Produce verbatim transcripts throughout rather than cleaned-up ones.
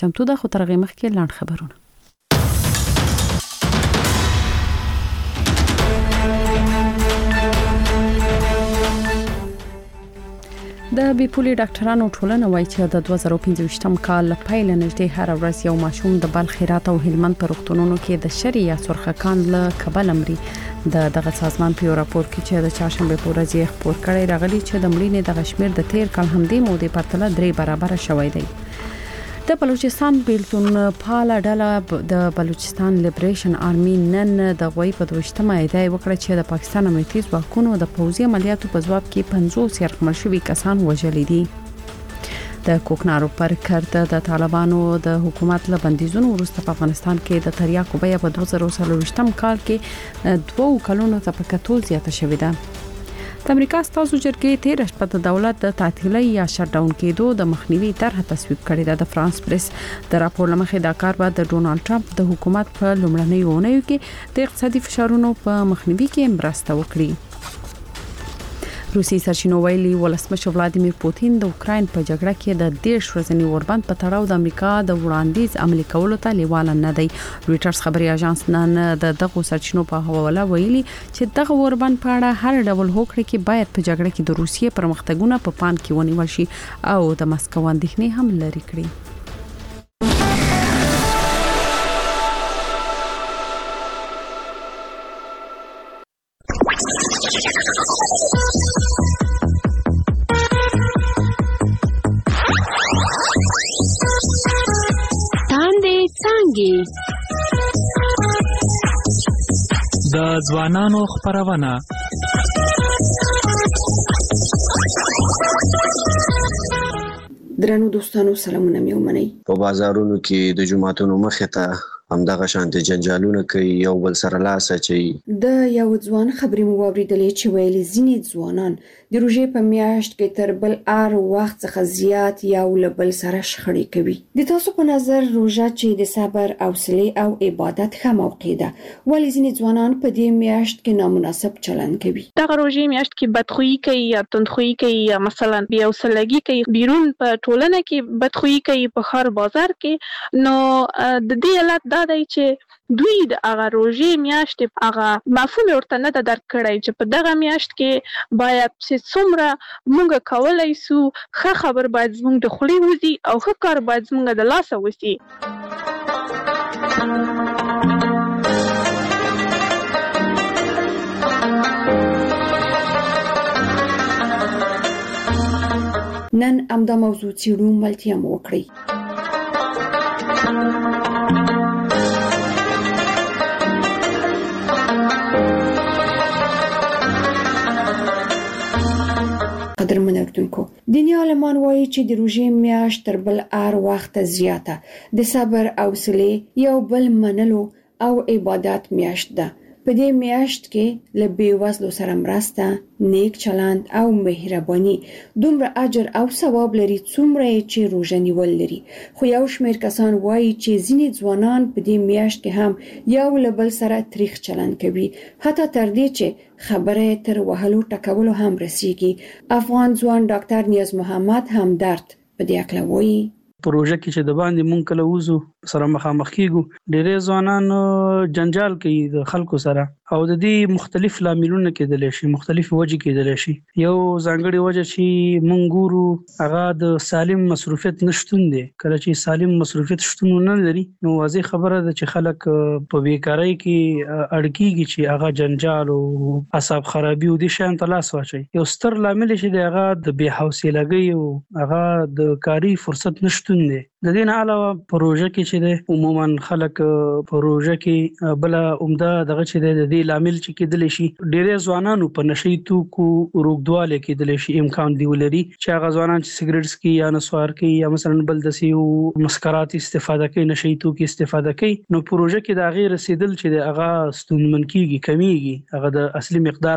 چمتو ده خو ترغه مخکې لاند خبرونه. د بیپولي ډاکټرانو ټولنه وایي چې د دوه زره پنځه کال پیل نږدې هر ورځ یو ماشوم د بلخ هرات او هلمند په روغتونونو کې د شری یا سرخکان له کبل امري د دغه سازمان په راپور کې چې د چهارشنبه په ورځ یې خبر کړی راغلی چې د مړینې د غشمیر د تیر کال همدې مودې په پرتله درې برابر شوی دی. د بلوچستان بیلتون پاله ډله د بلوچستان لیبریشن آرمي نن د غوي په دوشتمه ادعا وکړه چې د پاکستان امنیتي ځواکونو د پوځي عملیاتو په ځواب کې پنځوس یرغمل شوي کسان وژلي دي. د کوکنارو پر کرده د طالبانو د حکومت له بندیزونو وروسته په افغانستان کې د تریاکو بیه په دوه زره څلوېښت کال کې دوه کلونو ته په کتو زیاته شوې ده. د امریکا ستاسو جرګې تیر شپه د دولت د تعطیلي یا شټ ډاون کېدو د مخنیوي طرح تصویب کړې ده. د فرانس پریس د راپور لمخې دا کار به د ډونالد ټرمپ د حکومت په لومړنۍ اونیو کې د اقتصادي فشارونو په مخنیوي کې مرسته وکړي. روسي سرچینو ویلي ولسمشر ولادیمیر پوتین د اوکراین په جګړه کې د دیش ورځنی اوربند په تړاو د امریکا د وړاندیز عملي کولو ته لیواله نه دی. رويټرز خبري اژانس نن د دغه سرچینو په حواله ویلي چې دغه اوربند په اړه هر ډول هوکړه کې باید په جګړه کې د روسیې پرمختګونه په پام کې ونیول شي او د مسکو اندېښنې هم لري کړي. د ځوانانو خبرونه درنو دوستانو سلامونه مې ومنئ. په بازارونو کې د جمعتونو مخې ته همدغه شانتي جنجالونه کوي، یو بل سره لاس اچوي. د یو ځوان خبرې مو واورېدلې چې ویلي ځینې ځوانان د روژې په میاشت کې تر بل ار وخت څخه زیات یو له بل سره شخړې کوي. د تاسو په نظر روژه چې د صبر، حوصله او عبادت ښه موقع ده، ولې ځینې ځوانان په دې میاشت کې نامناسب چلند کوي؟ دغه روژې میاشت کې بدخویي کوي یا تندخویي کوي یا مثلا بې حوصلګي کوي، بیرون په ټولنه کې بدخویي کوي، په ښار بازار کې. نو د دې علت دا دی چې دوی د هغه روژې میاشتې هغه مفهوم ورته نه ده درک کړی چې په دغه میاشت کې باید چې څومره موږ کولی سو، ښه خبر باید زموږ د خولې وځي او ښه کار باید زموږ د لاسه وځي. نن همدا موضوع څېړو، ملتیا مو وکړئ. قدرمن اردوونکو، دیني عالمان وایي چې د روژې میاشت تر بل هر وخت زیاته د صبر، حوصله، یو بل منلو او عبادت میاشت ده. په دې میاشت کې له بېوزلو سره مرسته، نیک چلند او مهرباني دومره اجر او ثواب لري څومره چې روژه نیول لري. خو یو شمېر کسان وایي چې ځینې ځوانان په دې میاشت کې هم یو له بل سره تریخ چلند کوي، حتی تر دې چې خبره تر وهلو ټکولو هم رسیږي. افغان ځوان ډاکټر نیاز محمد همدرد په دې اړه وایي: پروژه کې چې د باندې مونږ کله وزو سره مخامخ کیږو، ډېرې ځوانان جنجال کوي د خلکو سره او د دې مختلف لاملونه کېدلی شي، مختلف وجې کېدلی شي. یو ځانګړې وجه چې مونږ ګورو هغه د سالم مصروفیت نشتون دی. کله چې سالم مصروفیت شتون نه لري نو واضح خبره ده چې خلک په بیکارۍ کې اړ کېږي چې هغه جنجال او اعصاب خرابي او د شان ته لاس واچوي. یو ستر لامل چې دی هغه د بې حوصلګۍ او هغه د کاري فرصت نشتون دی. د دې نه علاوه پروژه کې چې د عموما خلک پروژه کې بل عمده دغه چې د دې لامل چې کېدل شي ډېر ځوانانو په نشي توکو روغدواله کېدل شي امکان دی ولري چې هغه ځوانان چې سیګریټس کې یا نسوار کې یا مثلا بل د سیو مسکرات استفاده کوي، نشي توکي استفاده کوي، نو پروژه کې د غیر رسیدل چې د هغه ستونمن کېږي، کمیږي هغه د اصلي مقدار نه.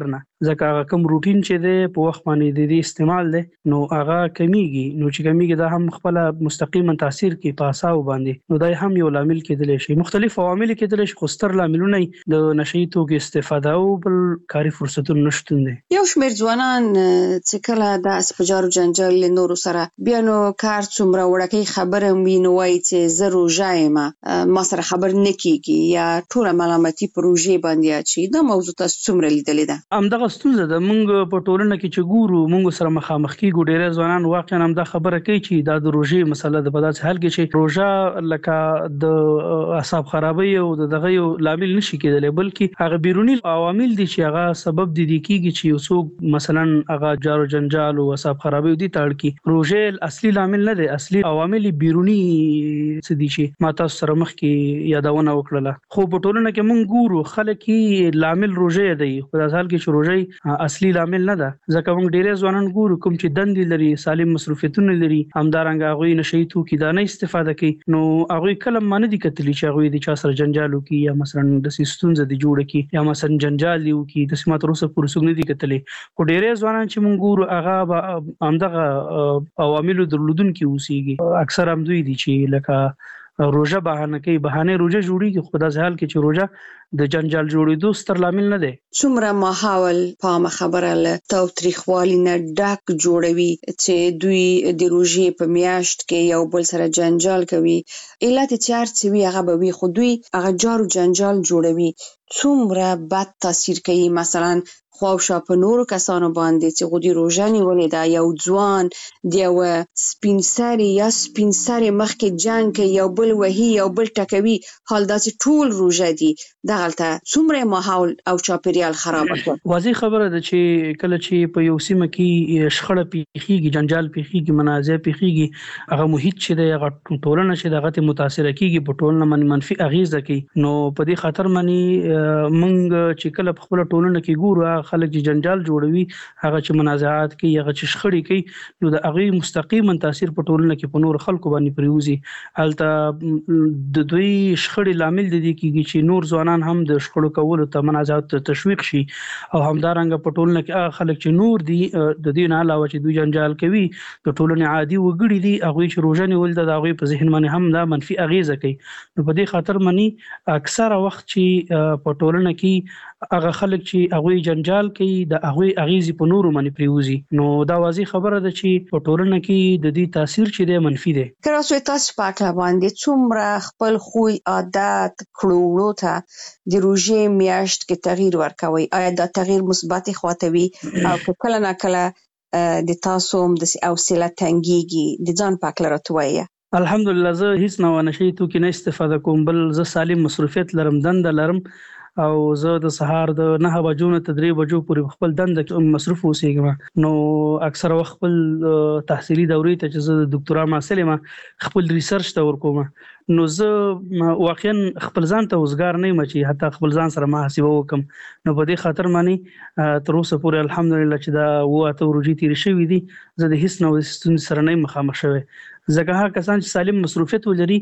ځکه هغه کوم روټین چې دی په وخت باندې د دې استعمال دی نو هغه کمیږي نو چې کمیږي دا هم خپل مستقیما تاثیر کوي په اعصاب باندې نو دا هم یو لامل کېدلی شي مختلف عوامل کېدلی شي خو ستر لاملونه د نشئی توکو استفاده او بل کاري فرصتونو نشټون دي یو شمېر ځوانان چې کله د اسپجارو جنجال له نورو سره بیا نو کار څومره وړکې خبره ویني وای چې زه روژه یم ما سره خبر نه کیږي یا ټول ملامتي پروژې باندې اچي دا موضوع تاسو څومره لیدلې ده همدغه ستونزه ده موږ په ټولنه کې چې ګورو موږ سره مخامخ کیږو ډېر ځوانان واقعا هم دا خبره کوي چې دا د روژې مسله د په داسې حال کې چې روژه لکه د اعصاب خرابي او دغه یو لامل نشي کېدلی بلکې هغه بیرونی عوامل دي چې هغه سبب دي کیږي چې یو څوک مثلا هغه جارو جنجال او اعصاب خرابي دي تړ کی روژه اصلي لامل نه دي اصلي عوامل بیرونی څه دي چې ما تاسو سره مخ کې یادونه وکړه خو په ټولنه کې مونږ ګورو خلک کې لامل روژه دی خو د حال کې روژه اصلي لامل نه ده ځکه مونږ ډېر ځوانان ګورو کوم چې دندې لري سالم مصروفیتونه لري همدارنګه هغه نشئی توکي دا نه استفاده کوي نو هغه کلم باندې دي کتلی چې هغه د چا سره جنجال کوي یا مثلا د سیستونز دي جوړ کی یا مثلا جنجال دی کوي د سمات روسه پورې سګنې دي کتلی خو ډېر ځوانان چې مونږ ګورو هغه همدغه عوامل درلودونکي اوسېږي اکثر هم دوی دي چې لکه روژه بهانه کوي بهانه روژه جوړیږي خو دا ځل کې چې روژه د جنجال جوړېدو ستر لامل نه دی څومره ماحول په خبره له تاوتریخوالي نه ډک جوړوي چې دوی د روژې په میاشت کې یو بل سره جنجال کوي علت چار چې وی هغه به وي خو دوی هغه جارو جنجال جوړوي څومره بد تاثیر کوي مثلا خواوشا په نورو کسانو باندې چې غوډي روژه نیولې دا یو ځوان دی یو سپینسری یا سپینسری مخکې جنگ کوي یو بل وهي یو بل ټکوي حال دا چې ټول روژه دي دغلته څومره ماحول او چاپیریال خراب کړ واضح خبره ده چې کله چې په یو سیمه کې شخړه پیخيږي جنجال پیخيږي منازع پیخيږي هغه محیط چې د هغه ټولنه چې دغه متاثر کیږي په ټولنه باندې منفي اغیزه کوي نو په دې خاطر باندې مونږ چې کله په خپل ټولنه کې ګورو خلک چې جنجال جوړوي هغه چې منازعات کوي هغه چې شخړې کوي نو د هغه مستقیما تاثیر په ټولنه کې په نور خلکو باندې پریوزي البته د دوی شخړې لامل دي کیږي چې نور ځوانان هم د شخړو کولو ته منازعات ته تشویق شي او همدارنګه په ټولنه کې هغه خلک چې نور دي د دې نه علاوه چې دوی جنجال کوي د ټولنې عادي وګړي دي هغه چې روزه نیول د هغه په ذهن باندې هم دا منفي اغیزه کوي نو په دې خاطر باندې اکثره وخت چې په ټولنه کې هغه خلک چې هغه جنجال کوي د هغه اغیزې په نورو باندې پریوزي نو دا واضح خبره ده چې په ټولنه کې د دې تاثیر چې دی منفي دی که تاسو تاسو پاکه باندې څومره خپل خوی عادت کړوړو ته د روژې میاشت کې تغییر ورکوي آیا دا تغییر مثبت خواته وي او کله نه کله د تاسو د حوصله تنګيږي د ځان پاک لرتوي الحمدلله زه هیڅ نه نشئی توکي نه استفاده کوم بل زه سالم مصروفیت لرم دند لرم او زه د سهار د نه بجو نه تر درې بجو پورې خپل دند مصروف اوسېږم نو اکثر وخت خپل تحصیلي دورې ته چې زه د ډاکټرا محصل یم خپل ریسرچ ته ورکوم نو زه واقعا خپل ځان ته وزګار نه یم چې حتی خپل ځان سره محاسبه وکم نو په دې خاطر باندې تر اوسه پورې الحمدلله چې دا واته ورجی تیر شوې دي زه د هیڅ نو ستونزې سره نه مخامخ شوم ځکه هغه کسان چې سالم مصروفیت ولري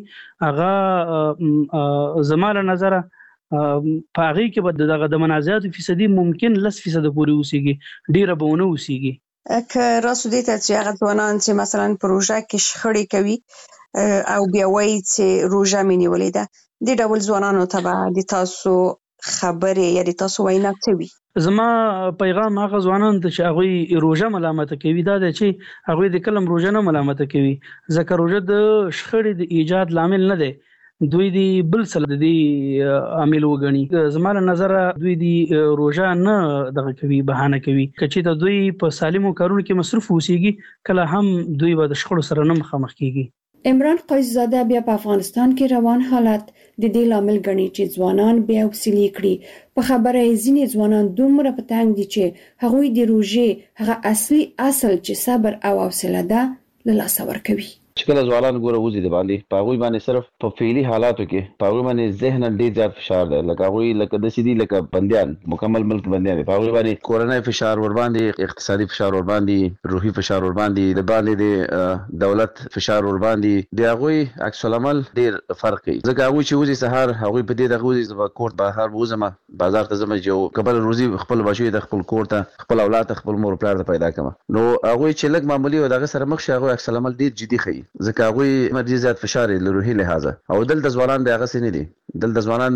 هغه زماره نظر په هغه کې به دغه د منازعات فیصدي ممکن لس فیصد پورې اوسېږي ډیره به ونه اوسېږي که راسو دې ته چې هغه ځوانان چې مثلا پروژه کې شخړې کوي او بیا وایي چې روژه مې نیولې ده د ډول ځوانانو ته به د تاسو خبرې یا د تاسو وینا څه وي زما پیغام هغه ځوانان ته چې هغه روژه ملامت کوي دا د چې هغه د کلم روژه نه ملامت کوي ځکه روژه د شخړې د ایجاد لامل نه دی دوی دی بل سره د دې عامل وګڼي زماره نظر دوی دی روژه نه دغه کوي بهانه کوي کچې ته دوی په سالمو کارونو کې مصروف اوسېږي کله هم دوی به د شخړو سره نه مخامخ کیږي عمران قیس زاده بیا په افغانستان کې روان حالت د دې لامل ګڼي چې ځوانان بیا وسیلې کړي په خبره ځینې ځوانان دومره په تنګ دي چې هغوی د روژې هغه اصلي اصل چې صبر او حوصله ده له لاسه ورکوي چې کله ځوانان ګوره وځي د باندې په هغوی باندې صرف په فعلي حالاتو کې په هغوی باندې ذهن ډېر زیات فشار دی، لکه هغوی لکه داسې دي لکه بندیان، مکمل ملک بندیان دي. په هغوی باندې کورنۍ فشار ور باندې، اقتصادي فشار ور باندې، روحي فشار ور باندې، د باندې د دولت فشار ور باندې، د هغوی عکس العمل ډېر فرق کوي. ځکه هغوی چې وځي سهار هغوی په دې دغه وځي زه کور بهر وځم بازار ته ځم چې کبل روزي خپل بچي د خپل کور ته خپل اولاد ته خپل مور پلار ته پیدا کړم، نو هغوی چې لږ معمولی او دغه سره مخ شي هغوی عکس العمل ډېر جدي ښيي، ځکه هغوی ډېر زیات فشار له روحي لحاظه. او دلته ځوانان د هغه څه نه دي، دلته ځوانان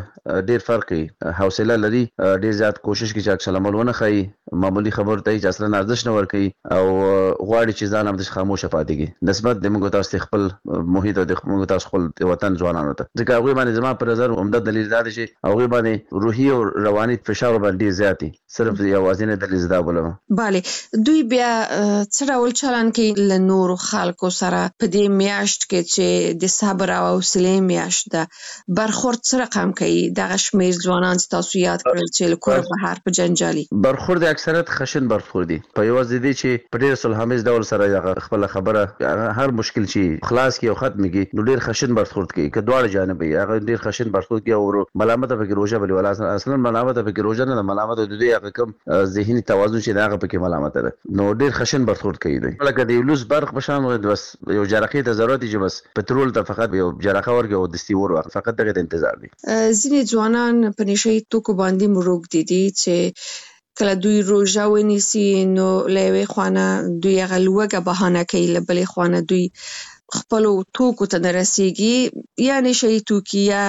ډېر فرق کوي، حوصله لري، ډېر زیات کوشش کوي چې عکس العمل ونه ښيي، معمولی خبر ته چې اصلا ارزښت نه ورکوي او غواړي چې ځان هم خاموشه پاتې کړي نسبت د موږ تاسو خپل محیط او د موږ تاسو خپل وطن ځوانانو ته. ځکه هغوی باندې زما په نظر عمده دلیل دا دی چې هغوی باندې روحي او رواني فشار باندې زیات دي، صرف یوازینی دلیل دا بولم. بله، دوی بیا څه ډول چلند کوي له نورو خلکو سره په دې میاشت کې چې د صبر او حوصلې میاشت ده؟ برخورد څه رقم کوي دغه شمېر ځوانان چې تاسو یاد کړل چې له کوره بهر په جنجالي برخورد اکثریت خشن برخورد دي، په یوازې دی چې په ډېر صلحامیز ډول سره خپل خبره هر مشکل چې خلاص کی او ختم کی نو ډېر خشن برخورد کوي، که دواړه جانب یې هغه ډېر خشن برخورد کوي او ملامت پکې روزه بلی ولا اصلا ملامت پکې روزه نه، ملامت د دوی هغه کم ذهني توازن چې هغه پکې ملامت ده، نو ډېر خشن برخورد کوي. دوی لکه د یولوس برق په شان بس یو جرقې ته ضرورت چې بس پټرول ته فقط یو جرقه ورګي او دستي ور واخ، فقط دغه انتظار دی. ځینې ځوانان په نشي توکو باندې مروږ دي چې کله دوی روژه ونیسي نو له یوې خوانه دوی هغه لوږه بهانه کوي، له بلې خوانه دوی خپلو توکو ته نه رسېږي، یا نشهیي توکي یا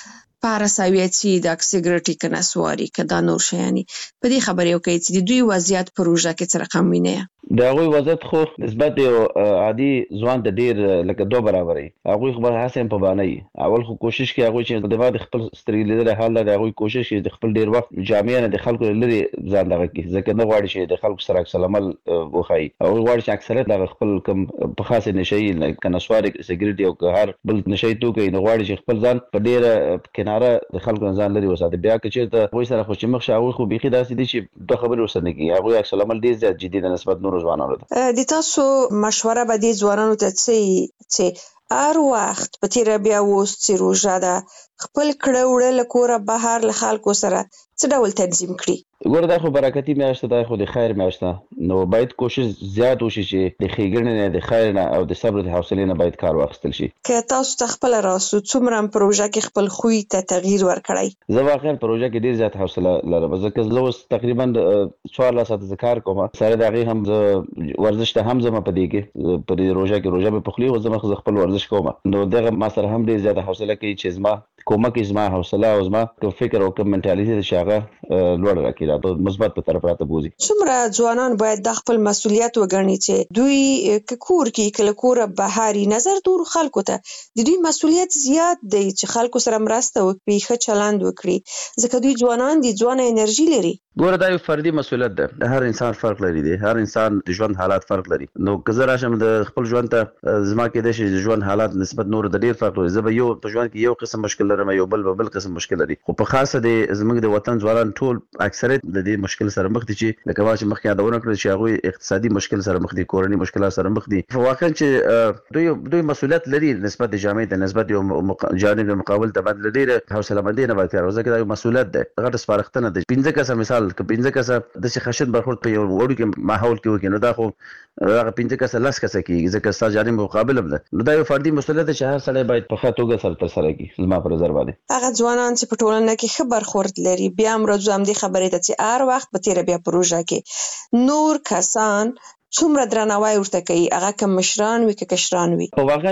پاراساویتي د سګرټي که نسواري که دا نور شیانې. په دې خبرې وکړئ چې د دوی وضعیت په روژه کې څه رقم وینئ؟ د هغوی وضعیت خو نسبت یو عادي ځوان ته ډېر لکه دوه برابر وي. هغوی خو به هسې هم په بانه وي، اول خو کوشش کوي هغوی چې د بعد خپل سترګې لیدلی حال د هغوی کوشش کوي د خپل ډېر وخت جامع نه د خلکو له لرې ځان دغه کړي، ځکه نه غواړي چې د خلکو سره عکس العمل وښایي. هغوی غواړي چې اکثریت دغه خپل کوم په خاصې نشهیي که نسواري سګرټ او که هر بل نشهیي توکی نو غواړي چې خپل ځان په ډېره کناره د خلکو نه ځان لرې وساتي. بیا که چېرته هغوی سره خو چې مخ شي هغوی خو بیخي داسې دي چې دوه خبرې ورسره نه کوي، هغوی عکس العمل ډېر زیات جدي ده نسبت نورو ځوانانو ته. د تاسو مشوره به دې ځوانانو ته څه چې هر وخت په تیره بیا اوس چې روژه ده خپل کړه وړه له کوره بهر له خلکو سره څه ډول تنظیم کړي؟ ګوره دا خو برکتي میاشت ده، خو د خیر میاشت ده، نو باید کوشش زیات وشي چې د ښېګڼې نه د خیر نه او د صبر د حوصلې نه باید کار واخیستل شي. که تاسو ته خپله راسو څومره هم په روژه کې خپل خوی ته تغییر ورکړی؟ زه واقعا په روژه کې ډېر زیات حوصله لرم، ځکه زه اوس تقریبا څوارلس ساعته زه کار کوم، سره د هغې هم زه ورزش ته هم ځم په دې کې، په دې روژه کې روژه مې پخلي او زه خپل ورزش کوم، نو دغه ما سره هم ډېر زیاته حوصله کوي چې زما کومک زما حوصله او زما کوم فکر او کوم منټالیټي چې هغه لوړ راکړي، دا په مثبت په طرف راته بوزي. څومره ځوانان باید د خپل مسؤلیت وګڼي چې دوی که کور کې کله کوره بهاري نظر دور خلکو ته د دوی مسؤلیت زیات دی چې خلکو سره مرسته وکړي، ښه چلند وکړي، ځکه دوی ځوانان دي، ځوانه انرژي لري. ګوره دا یو فردي مسؤلیت ده، هر انسان فرق لري دی، هر انسان د ژوند حالات فرق لري، نو که زه راشم د خپل ژوند ته زما کېدای شي د ژوند حالات نسبت نورو ته ډېر فرق لري، زه به یو په ژوند کې یو قسم مشکل لرم، یو بل به بل قسم مشکل لري، خو په خاصه د زموږ د وطن ځوانان ټول اکثریت د دې مشکل سره مخ دي چې لکه ما چې مخکې یادونه کړل چې هغوی اقتصادي مشکل سره مخ دي، کورني مشکلات سره مخ دي، واقعا چې دوی دوی مسؤلیت لري نسبت د جامعې ته، نسبت یو جانب مقابل ته باندې ډېره حوصله مندي نه باید کار وکړي، ځکه دا یو مسؤلیت ده، غټه سپارښتنه ده. پنځه کسه مثال که پنځه کسه داسې خشن برخورد په یو وړوکي ماحول کې وکړي نو دا خو هغه پنځه کسه لس کسه کېږي، ځکه ستا جانب مقابل هم ده، نو دا یو فردي مسؤلیت ده چې هر سړی باید په ښه توګه سره ترسره کړي. زما په نظر باندې هغه ځوانان چې په ټولنه کې ښه برخورد لري بیا هم راځو همدې خبرې ته چې هر وخت په تیره بیا په روژه کې نور کسان څومره درناوی ورته کوي، هغه که مشران وي که کشران وي؟ خو واقعا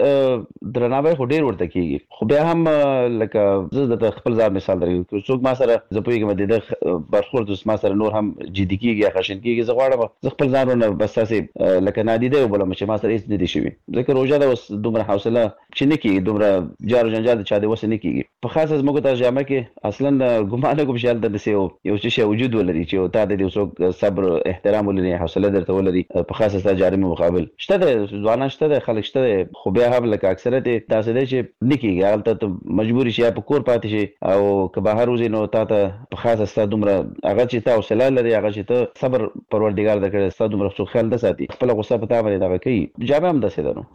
چې درناوی خو ډېر ورته کېږي، خو بیا هم لکه زه درته خپل ځان مثال درکوم، که څوک ما سره زه پوهېږم د ده برخورد اوس ما سره نور هم جدي کېږي یا خشن کېږي، زه غواړم زه خپل ځان ورنه بس تاسې لکه نادیده وبولم چې ما سره هېڅ نه دي شوي، ځکه روژه ده اوس دومره حوصله چې نه کېږي، دومره جار و جنجال د چا د وسه نه کېږي. په خاصه زموږ ته جامع کې اصلا ګمان نه کوم چې هلته داسې یو څه شی وجود ولري چې تا د دې څوک صبر احترام ولري، حوصله درته ولري، لري په خاصه ست جاري مقابل شته د ځوانان شته د خلک شته خو بیا هم لکه اکثره تاسو د چې نکیږي حالت ته مجبور شي په کور پاتې شي او که بهر وځي نو تاسو په خاصه ست دومره هغه چې تاسو حوصله لري هغه چې ته صبر پروردګار درکړي ست دومره څو خیال د ساتي خپل غصه په تاسو باندې دا کوي جامه هم دسه ده نو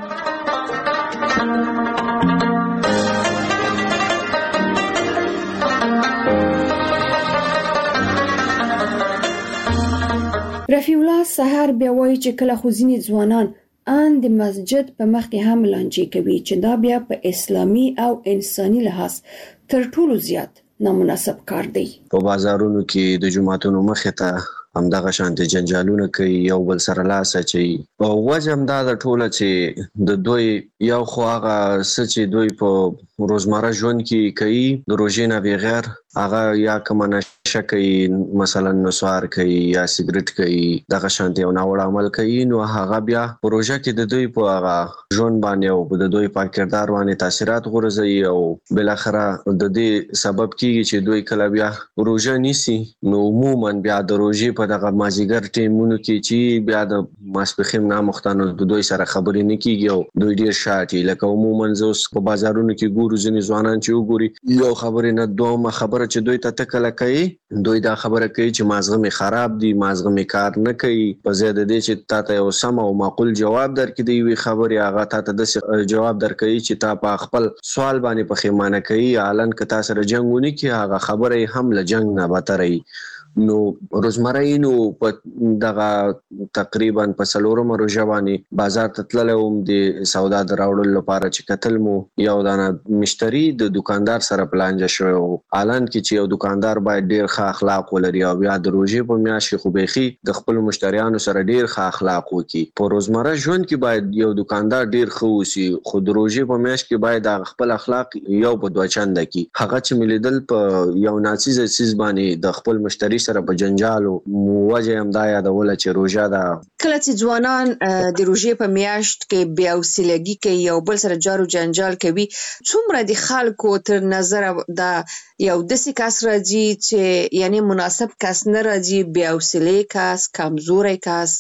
رفیع الله سحر بیا وایي چې کله خو ځینې ځوانان ان د مسجد په مخ کې هم لانجې کوي چې دا بیا په اسلامي او انساني لحاظ تر ټولو زیات نامناسب کار دی. په بازارونو کې د جمعتونو مخې ته همدغه شانتي جنجالونه کوي یو بل سره لاس اچي او وجه هم دا د ټوله چې د دوی یو خو هغه څه چې دوی په روزمره ژوند کې کوي د روژې نه بغیر هغه یا کومه نشه کوي مثلا نسوار کوي یا سیګریټ کوي دغه شانتي او ناوړه عمل کوي نو هغه بیا پروژه کې د دوی په هغه ژوند باندې او د دوی په کردار باندې تاثیرات غورځي او بل اخره د دې سبب کیږي چې دوی کله بیا روژه نیسي نو عموما بیا د روژې په دغه مازیګر ټیمونو کې چې بیا د ماسپخیم نامختانو د دوی سره خبرې نه کیږي او دوی ډیر شاټي لکه عموما زوس په بازارونو کې ګورو ځینې ځوانان چې وګوري یو خبرې نه دوه خبره چې دوی ته تکله کوي دوی دا خبره کوي چې مازغه می خراب دي مازغه می کار نه کوي په زیاده دي چې تاسو یو سم او معقول جواب درکې دی وی خبره هغه تاسو د جواب درکې چې تاسو په خپل سوال باندې په خیمانه کوي اعلان ک تاسو سره جنگونه کی هغه خبره هم له جنگ نه بتري نو روزمره نو په دغه تقریبا په سلورم روزه باندې بازار ته تللم د سودا دراوړل لپاره چې قتل مو یو دانه مشتری د دکاندار سره پلان جوړ شو اعلان کې چې یو دکاندار باید ډیر ښه اخلاق ولري او بیا د روزې په میاشت خو بيخي د خپل مشتریانو سره ډیر ښه اخلاق وکړي په روزمره ژوند کې باید یو دکاندار ډیر ښه وسی خو د روزې په میاشت کې باید د خپل اخلاق یو په دوه چنده کې هغه چې ملیدل په یو ناڅیز سیس باندې د خپل مشتری سره په جنجالو موجه هم دا یادول چې روزه دا کله چې ځوانان د روزې په میاشت کې بیا وسیلګي کوي یو بل سره جارو جنجال کوي څومره د خلکو تر نظر دا یو داسې کس راځي چې یعنی مناسب کس نه راځي بیا وسیلې کس کمزوري کس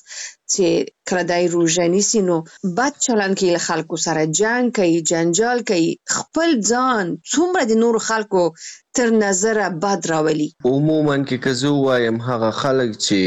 چې کله دای روزه نیسي نو بد چلند کوي له خلکو سره جنگ کوي جنجال کوي خپل ځان څومره د نور خلکو تر نظر بد راولي عموما کې کزو وایم هغه خلک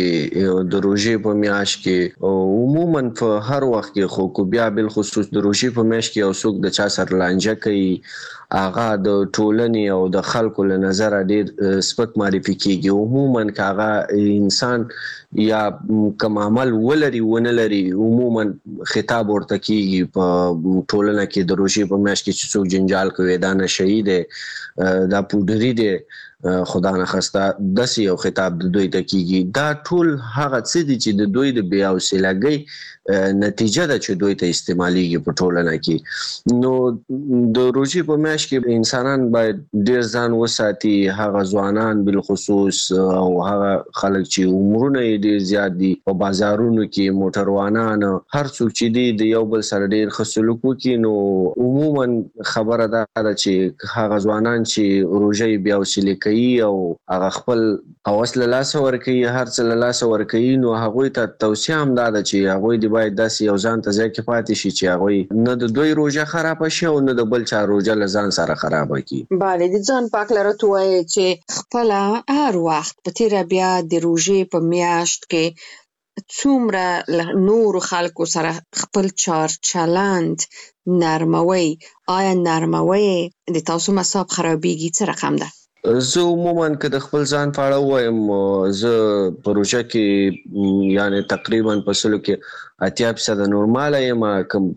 چې د روزې په میاشت کې او عموما په هر وخت کې خو کو بیا بل خصوص د روزې په میاشت کې او څوک د چا سره لانجه کوي هغه د ټولنې او د خلکو له نظر ډیر سپک معرفي کیږي عموما هغه انسان یا کوم عمل ولري ونه لري عموما خطاب ورته کیږي په ټولنه کې د روزې په میاشت کې چې څوک جنجال کوي دا نه شهید دا پودری دی خدا نه خسته داسې یو خطاب د دوی ته کیږي دا ټول هغه څه دي چې د دوی د بیا وسیلګي نتیجه ده چې دوی ته استعماليږي په ټولنه کې نو د روزې په میاشت کې انسانان باید ډیر ځان وساتي هغه ځوانان بل خصوص او هغه خلک چې عمرونه ډیر زیات دي په بازارونو کې موټروانان هر څوک چې دي د یو بل سره ډیر خصلوک کوي نو عموما خبره ده چې هغه ځوانان چې روزې بیا وسیلې کوي او هغه خپل اوس له لاس ور کوي هر څه له لاس ور کوي نو هغه ته توصيه هم ده چې هغه دی باید داسې یو ځان ته ځکه پاتې شي چې هغه نه د دوی روزه خراب شي او نه د بل چا روزه لزان سره خراب کی. bale د ځان پاک لرته وای چې خپل هر وخت په تیر بیا د روزې په میاشت کې څومره نور خلکو سره خپل چار چلند نرموي آیا نرموي د تاسو مصاب خرابېږي څه رقم ده؟ زه عموما که د خپل ځان په اړه وایم زه پروژه کې یعنی تقریبا په سلو کې اتیا فیصد نورمال یم کوم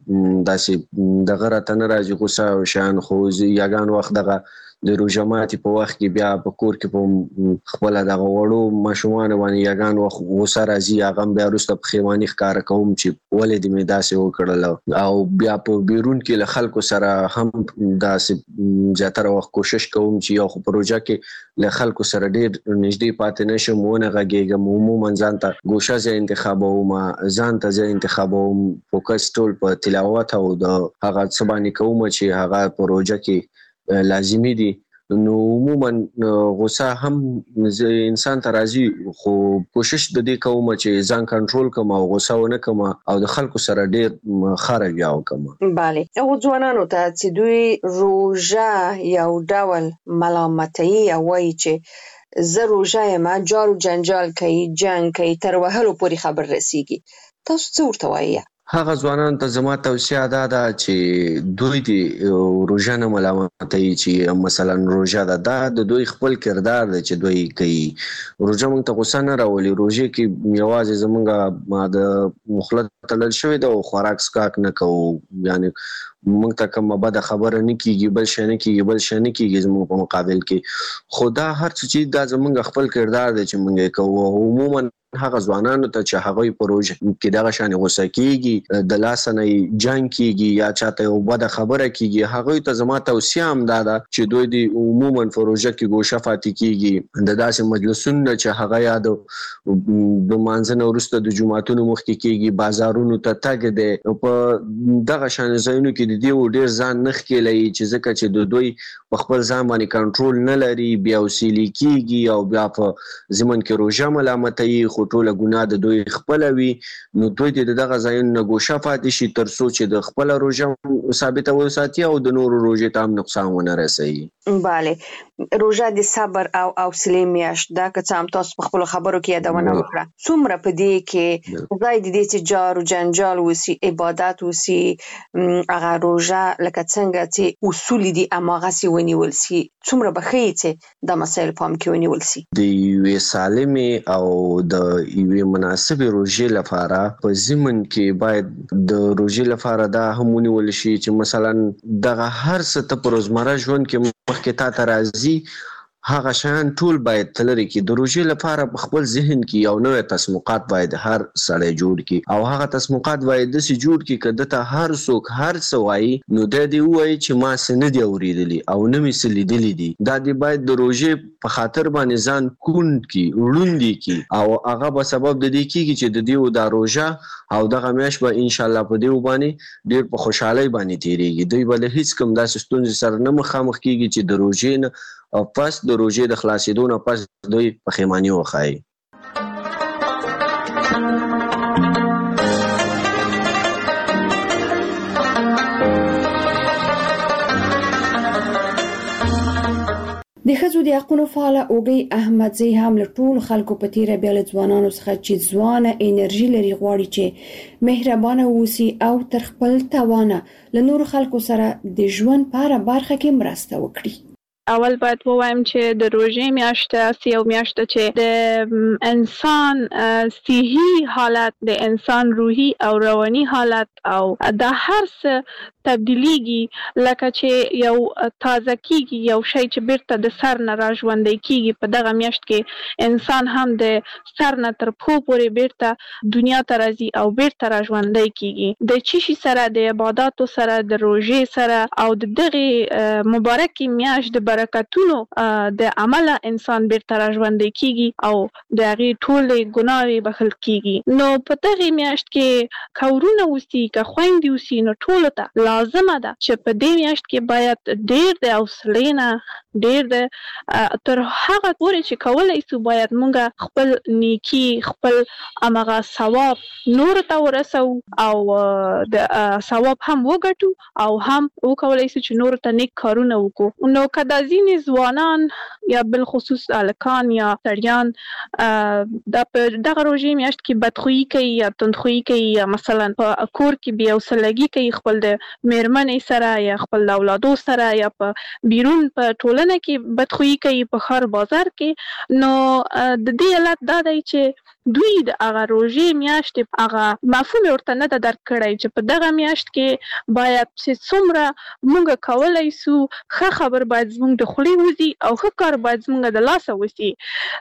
داسې دغه راته نه راځي غوسه او شان خو یګان وخت دغه د روژه ماتي په وخت کې بیا په کور کې په خپل دغه وړو ماشومان باندې یګان وخت غوسه راځي هغه بیا وروسته په خیماني ښکار کوم چې ولې دې مې داسې وکړل او بیا په بیرون کې له خلکو سره هم داسې زیاتره وخت کوشش کوم چې یو خو پروژه کې له خلکو سره ډیر نږدې پاتې نشم ونه غږیږم عموما ځان ته ګوشه ځای انتخابوم ځان ته ځای انتخابوم فوکس ټول په تلاوت او د هغه څه باندې کوم چې هغه پروژه کې لازمي دي نو عموما غوسه هم انسان ته راځي خو کوشش د دې کوم چې ځان کنټرول کوم او غوسه ونه کوم او د خلکو سره ډیر خاره یاو کوم. bale او ځوانانو ته چې دوی روژه یو ډول ملامتي او وایي چې زه روژه یم جارو جنجال کوي جنگ کوي تر وهلو پورې خبر رسیږي تاسو څه ورته وایي؟ هغه ځوانان ته زما توصیه ده دا چې دوی دی روژه نه ملامتوي چې مثلا روژه ده دا د دوی خپل کردار دی چې دوی کوي. روژه موږ ته غوسه نه راولي. روژه کې یوازې زمونږ د مخلط تلل شوی ده او خوراک سکاک نه کوو یعنی موږ ته کومه بده خبره نه کیږي بل شي نه کیږي بل شي نه کیږي زموږ په مقابل کې خدا هر څه دا زمونږ خپل کردار دی چې موږ کوو. عموما هغه ځوانانو ته چې هغه پروژه کې دغه شان غوسه کیږي د لاس نه جنگ کیږي یا چاته یو بده خبره کیږي هغه ته زما توصیه هم ده چې دوی د عموما پروژه کې ګوشه فاتې کیږي د داسې مجلسونو چې هغه یاد د مانځنه ورسته د جمعهتونو مخ کې کیږي بازارونو ته تګ دي په دغه شان ځایونو کې د دې ډیر ځان نخ کېلای چې ځکه چې د دوی په خپل ځان باندې کنټرول نه لري بیا وسیلی کیږي او بیا په زمون کې روژه ملامتي خو ټوله ګناه د دوی خپل وي نو دوی د دغه ځایونو نه ګوشه فاتې شي تر څو چې د خپل روژه ثابته وساتي او د نورو روژې ته هم نقصان ونه رسوي. bale روژه د صبر او حوصلې میاشت دا که څه هم تاسو په خپل خبرو کې یادونه وکړه څومره په دې کې ځای د دې چې جار او جنجال وسی عبادت وسی هغه روژه لکه څنګه چې اصول دي اماغه سی ونیول سي څومره بخې چې د مسایل پام کې ونیول سي د یو سالمه او د یو مناسبه روژې لپاره په زمن کې باید د روژې لپاره دا هم ونیول شي چې مثلا دغه هر څه ته پر روزمره ژوند کې مخکې تا ته راځي هغه شان ټول باید تلری کې د روژې لپاره په خپل ذهن کې یو نوې تسمقات باید هر سړی جوړ کړي او هغه تسمقات باید د سي جوړ کړي کده ته هر څوک هر څوای نو د دې وایي چې ما سن دي اوریدلی او نه می سلیدلی دي دا دی باید د روژې په خاطر باندې ځان کون کی وړوندي کی او هغه په سبب د دې کیږي چې د دې د روژه او دغه میاش به ان شاء الله په دې باندې ډیر په خوشحالي باندې تیریږي دوی بل هیڅ کوم داسې ستونزې سره نه مخامخ کیږي چې د روژې نه او پس د روژې د خلاصېدو نه پس دوی پښیماني وښایي. د ښځو د حقوقو فعال اوګي احمدزي هم له ټول خلکو په تیره بیا له ځوانانو څخه چې ځوانه انرژي لري غواړي چې مهربانه وسی او تر خپل توانه له نور خلکو سره د ژوند په اړه برخه کې مرسته وکړي. اول باید ووایم چې د روژې میاشت سی او میاشت چې د انسان صحي حالت د انسان روحي او رواني حالت او د هر څه تبدیلیږي لکه چې یو تازه کیږي یو شی چې بیرته د سر نه راژوندی کیږي په دغه میاشت کې انسان هم د سر نه تر پښو پورې بیرته دنیا ته راځي او بیرته راژوندی کیږي د چی شي سره د عبادتو سره د روژې سره او د دغه مبارکي میاشت د برکتونو د عمله انسان بیرته راژوندی کیږي او د هغه ټولې ګناوې بخښل کیږي نو په دغه میاشت کې کورونه وسی که خويندې وسی نو ټول ته لازمه ده چې په دې میاشت کې باید ډېر د حوصلې نه ډېر د تر هغه پورې چې کولای شو باید مونږ خپل نیکی خپل امغه ثواب نور ته ورسو او د ثواب هم وګټو او هم وکولای شو چې نور ته نیک کارونه وکړو نو کدا ځینې ځوانان یا بل خصوص الکان یا تریان د دغه روژې میاشت کې بدخویي کوي یا تندخویي کوي یا مثلا په کور کې بیا وسلګي کوي خپل د میرمنې سره یا خپل اولادو سره یا په بیرون په ټولنه کې بدخویي کوي په خار بازار کې نو د دې علت دا دی چې دوی د هغه روژې میاشت هغه مفهوم ورته نه درک کړی چې په دغه میاشت کې باید چې څومره مونږ کولای شو ښه خبر باید زموږ د خولې وځي او ښه کار باید زموږ د لاسه وځي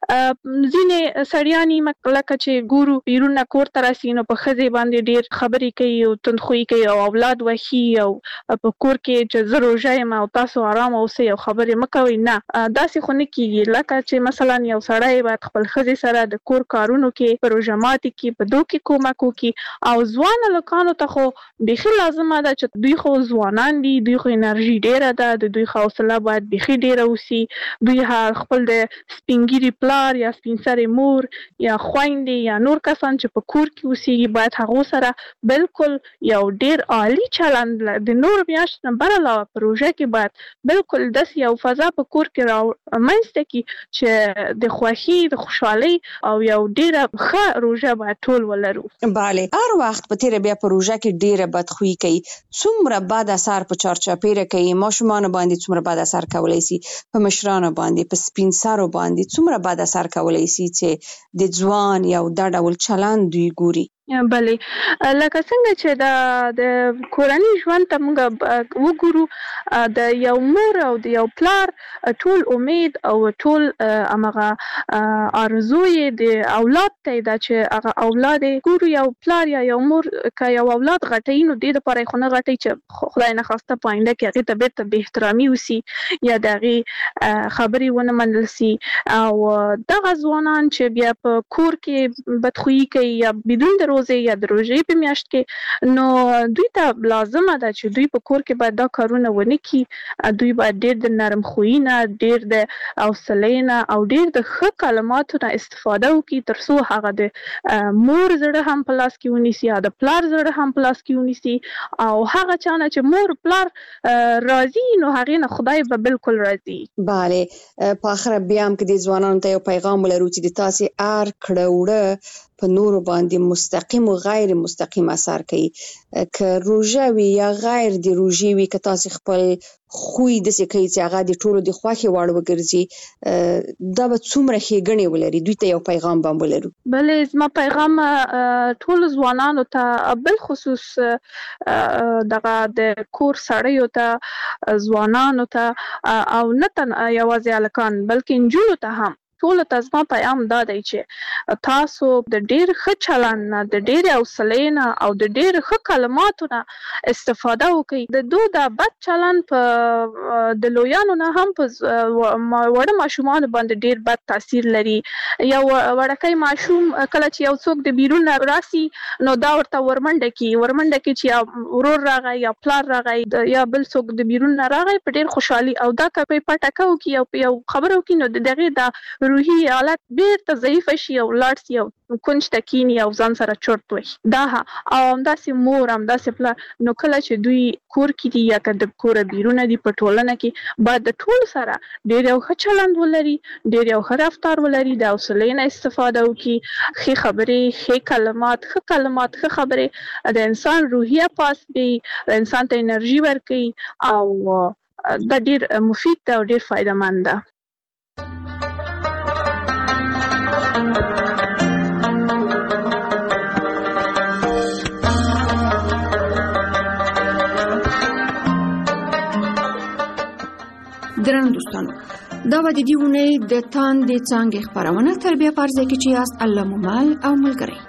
ځینې سړیانې لکه چې ګورو بیرون کور ته راسي نو په ښځې باندې ډېر خبرې کوي او تندخویي کوي او اولاد وښي او په کور کې چې زه روژه یم او تاسو آرام اوسئ او خبرې مه کوئ. نه داسې خو نه کېږي. لکه چې مثلا یو سړی باید خپل ښځې سره د کور کارونو کې په روژه ماتي کې په دو کې کومک وکړي. او ځوان هلکانو ته خو بیخي لازمه ده چې دوی خو ځوانان دي، دوی خو انرژي ډېره ده، د دوی حوصله باید بیخي ډېره وسي. دوی خپل د سپینګیري پلار یا سپین سرې مور یا خویندې یا نور کسان چې په کور کې اوسېږي باید هغو سره بالکل یو ډېر عالي چلند د نورو میاشتو نه بر علاوه په روژه کې باید بالکل داسې یو فضا په کور کې را منځته کړي چې د خوښي د خوشحالۍ او یو ډېره ښه روژه باید ټول ولرو. بله، هر وخت په تیره بیا په روژه کې ډېره بدخویي کوي. څومره بد اثر په چارچاپېره کوي، ماشومانو باندې څومره بد اثر کولی سي، په مشرانو باندې، په سپین سرو باندې څومره بد اثر کولی سي چې د ځوان یو دا ډول چلند دوی ګوري. بله، لکه څنګه چې د د کورني ژوند ته موږ وګورو، د یو مور او د یو پلار ټول امید او ټول همغه آرزو یې د اولاد ته ده چې هغه اولاد یې ګورو. یو پلار یا یو مور که یو اولاد غټوي نو دې دپاره یې خو نه غټوي چې خدای نخواسته په آینده کې هغې ته بېرته بې احترامي وسي یا د هغې خبرې ونه منل سي. او دغه ځوانان چې بیا په کور کې بدخویي کوي یا بدون د یا د روژې په میاشت کې، نو دوی ته لازمه ده چې دوی په کور کې باید دا کارونه ونه کړي. دوی باید ډېر د نرم خویي نه، ډېر د حوصلې نه او ډېر د ښه کلماتو نه استفاده وکړي تر څو هغه د مور زړه هم په لاس کې ونیسي یا د پلار زړه هم په لاس کې ونیسي. او هغه چا نه چې مور پلار راضي نو هغې نه خدای به بالکل راضي. بله، په آخره بیا هم که د ځوانانو ته یو پیغام ولرو چې د تاسې هر کړه وړه په نورو باندې مستقیم او غیر مستقیم اثر کوي. که روژه وي یا غیر د روژې وي، که تاسې خپل خوی داسې کوي چې هغه د ټولو د خوښې وړ وګرځي، دا به څومره ښېګڼې ولري. دوی ته یو پیغام به هم ولرو. بلې، زما پیغام ټولو ځوانانو ته بالخصوص دغه د کور سړیو ته، ځوانانو ته او نه تنها یوازې هلکان بلکې نجونو ته هم ټولو ته زما پیغام دا دی چې تاسو د ډېر ښه چلند نه، د ډېرې حوصلې نه او د ډېر ښه کلماتو نه استفاده وکړئ. د دو دا بد چلند په د لویانو نه هم په وړه ماشومانو باندې ډېر بد تاثیر لري. یو وړکی ماشوم کله چې یو څوک د بیرون نه راسي نو دا ورته ورمنډه کړي ورمنډه کړي چې یا ورور راغی یا پلار راغی یا بل څوک د بیرون نه راغی په ډېر خوشحالي، او دا که په پټکه وکړي او په یو خبره وکړي نو د دغې دا روحي حالت بیرته ضعیفه شي او لاړ شي او کونج ته کیني او ځان سره چرت وهي. دا او همداسې مور همداسې پلار، نو کله چې دوی کور کې دي یا که د کوره بیرونه دي په ټولنه کې باید د ټولو سره ډېر یو ښه چلند ولري، ډېر یو ښه رفتار ولري، د حوصلې نه استفاده وکړي، ښې خبرې، ښې کلمات، ښه کلمات، ښه خبرې د انسان روحیه پاس کوي، د انسان ته انرژي ورکوي او دا ډېر مفید ده او ډېر فایده مند ده. ګرانو دوستانو، دا به د دې اونۍ د تاندې څانګې خپرونه تربیه په ارزه کې چې یاست الله مو مل او ملګری.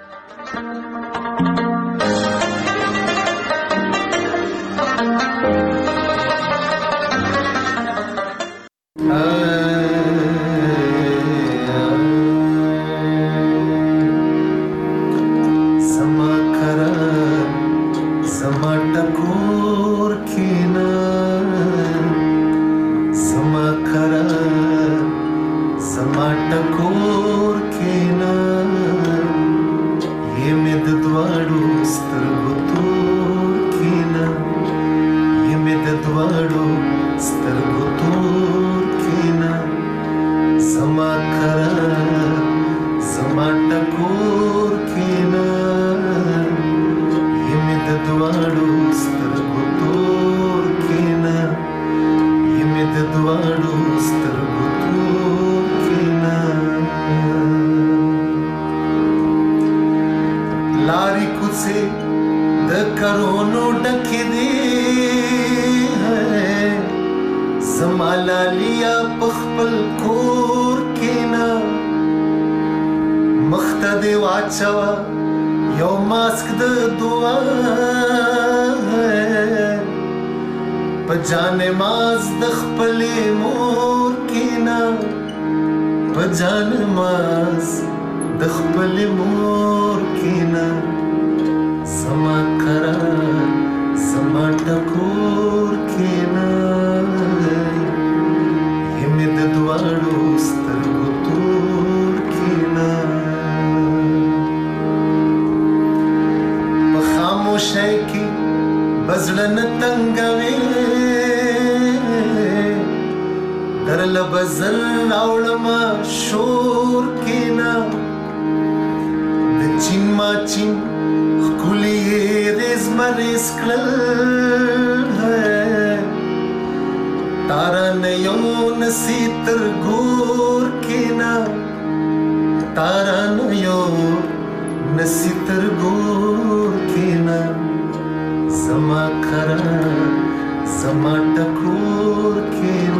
یو ماسک د دعا په جان ماز د خپلې مور کینا په جان ماز د خپلې مور کینا زما قرار زما ټکور کینا یم د دواړو سترګو تور کینا په خاموشۍ کې بزړه نه تنګوي در لبزل راوړما شور کینا د چین ما چین خکولی ریز مریز کلل تارا نیو نسی تر گور کینا تارا نیو نسی تر گور کینا زما قرار زما ټکور کینا